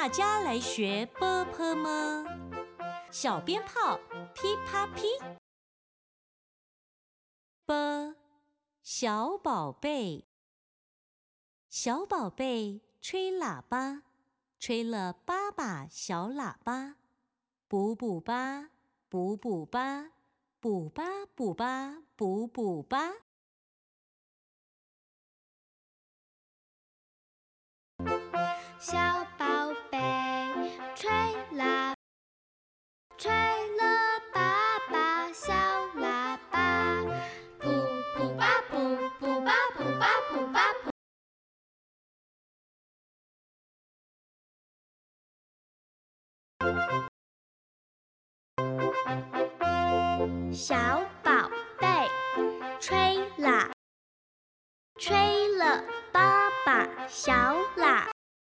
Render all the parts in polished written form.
大家来学波波么，小鞭炮噼啪噼。波，小宝贝，小宝贝吹喇叭，吹了8把小喇叭，补补吧，补补吧，补吧补吧补补吧。 小宝贝，吹喇，吹了8把小喇叭，补补吧，补补吧，补吧补吧补。小宝贝，吹喇，吹了8把小喇。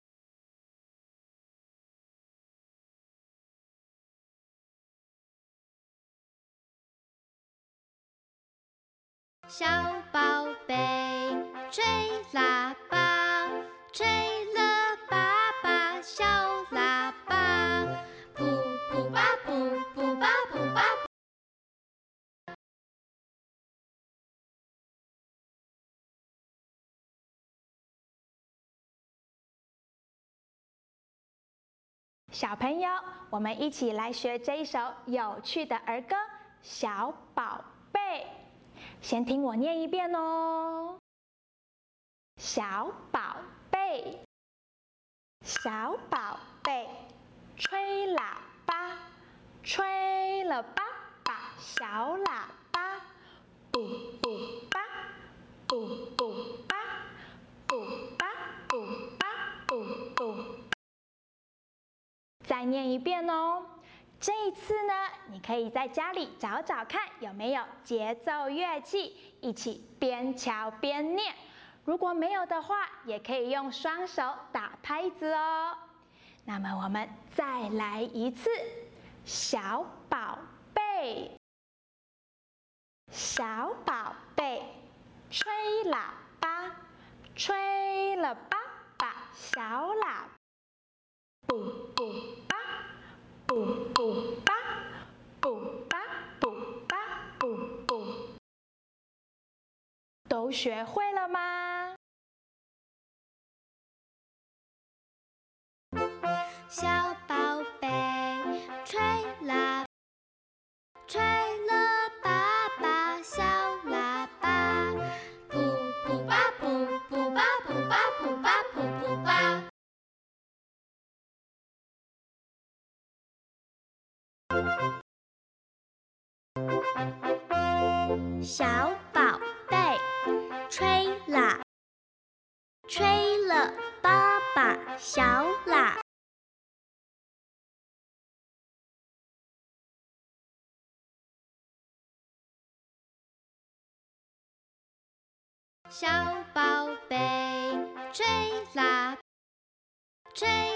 小宝贝，吹喇叭，吹了8把小喇叭，补补吧，补补吧，补吧。 小朋友，我们一起来学这一首有趣的儿歌《小宝贝》。先听我念一遍哦。小宝贝，小宝贝，吹喇叭，吹了8把小喇叭，补补吧，补补吧，补吧补吧补补。再念一遍哦。这一次呢，你可以在家里找找看有没有节奏乐器，一起边敲边念。如果没有的话，也可以用双手打拍子哦。那么我们再来一次，小宝贝，小宝贝，吹喇叭，吹了8把小喇叭，补补吧，补补吧，补吧补吧补补。都学会了吗？ 小宝贝，吹喇，吹了8把小喇叭，补补吧，补补吧，补吧补吧补补吧。小宝贝，吹喇，吹了8把小喇。小宝贝，吹喇，吹